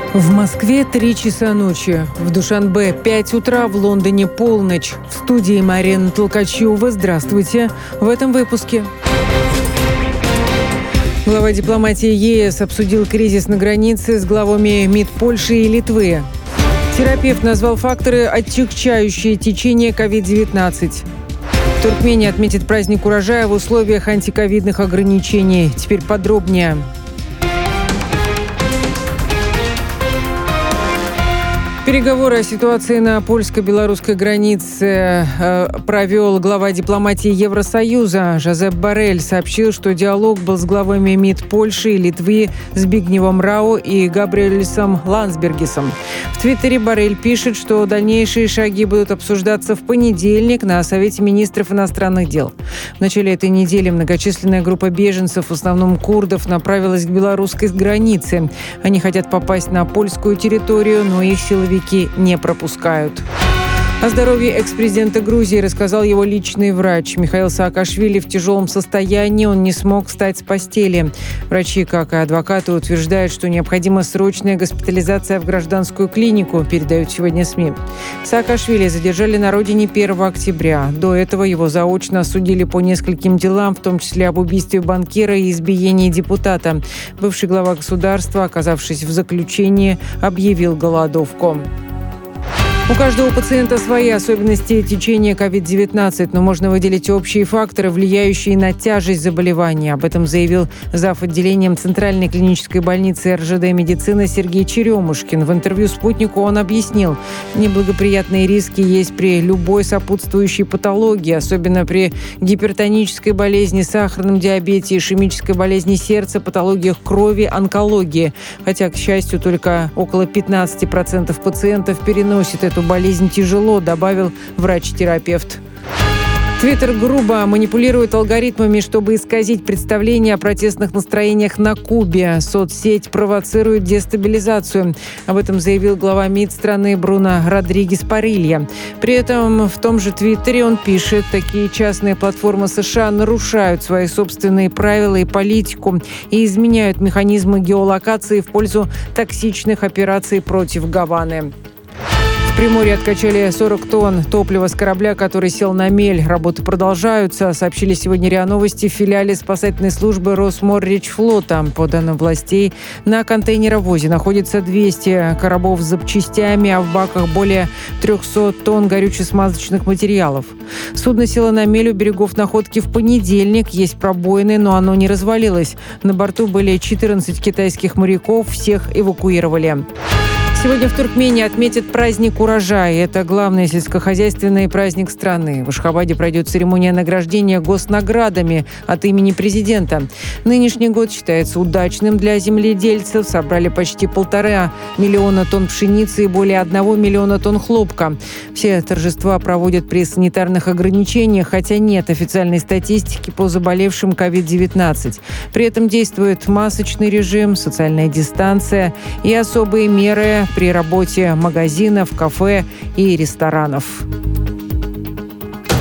В Москве 3 часа ночи, в Душанбе 5 утра, в Лондоне полночь. В студии Марина Толкачева. Здравствуйте. В этом выпуске. Глава дипломатии ЕС обсудил кризис на границе с главами МИД Польши и Литвы. Терапевт назвал факторы, отягчающие течение COVID-19. Туркмения отметит праздник урожая в условиях антиковидных ограничений. Теперь подробнее. Переговоры о ситуации на польско-белорусской границе провел глава дипломатии Евросоюза Жозеп Боррель. Сообщил, что диалог был с главами МИД Польши и Литвы Збигневом Рау и Габриэлисом Ландсбергисом. В Твиттере Боррель пишет, что дальнейшие шаги будут обсуждаться в понедельник на Совете министров иностранных дел. В начале этой недели многочисленная группа беженцев, в основном курдов, направилась к белорусской границе. Они хотят попасть на польскую территорию, но их силовики не пропускают. О здоровье экс-президента Грузии рассказал его личный врач. Михаил Саакашвили в тяжелом состоянии, он не смог встать с постели. Врачи, как и адвокаты, утверждают, что необходима срочная госпитализация в гражданскую клинику, передают сегодня СМИ. Саакашвили задержали на родине 1 октября. До этого его заочно осудили по нескольким делам, в том числе об убийстве банкира и избиении депутата. Бывший глава государства, оказавшись в заключении, объявил голодовку. У каждого пациента свои особенности течения COVID-19, но можно выделить общие факторы, влияющие на тяжесть заболевания. Об этом заявил зав. Отделением Центральной клинической больницы РЖД медицины Сергей Черемушкин. В интервью «Спутнику» он объяснил, неблагоприятные риски есть при любой сопутствующей патологии, особенно при гипертонической болезни, сахарном диабете, ишемической болезни сердца, патологиях крови, онкологии. Хотя, к счастью, только около 15% пациентов переносит эту болезнь тяжело, добавил врач-терапевт. Твиттер грубо манипулирует алгоритмами, чтобы исказить представление о протестных настроениях на Кубе. Соцсеть провоцирует дестабилизацию. Об этом заявил глава МИД страны Бруно Родригес Парилья. При этом в том же Твиттере он пишет, такие частные платформы США нарушают свои собственные правила и политику и изменяют механизмы геолокации в пользу токсичных операций против Гаваны. В Приморье откачали 40 тонн топлива с корабля, который сел на мель. Работы продолжаются, сообщили сегодня РИА Новости в филиале спасательной службы Росморречфлота. По данным властей, на контейнеровозе находится 200 коробов с запчастями, а в баках более 300 тонн горюче-смазочных материалов. Судно село на мель у берегов находки в понедельник. Есть пробоины, но оно не развалилось. На борту были 14 китайских моряков, всех эвакуировали. Сегодня в Туркмении отметят праздник урожая. Это главный сельскохозяйственный праздник страны. В Ашхабаде пройдет церемония награждения госнаградами от имени президента. Нынешний год считается удачным для земледельцев. Собрали почти 1,5 миллиона тонн пшеницы и более 1 миллиона тонн хлопка. Все торжества проводят при санитарных ограничениях, хотя нет официальной статистики по заболевшим COVID-19. При этом действует масочный режим, социальная дистанция и особые меры при работе магазинов, кафе и ресторанов.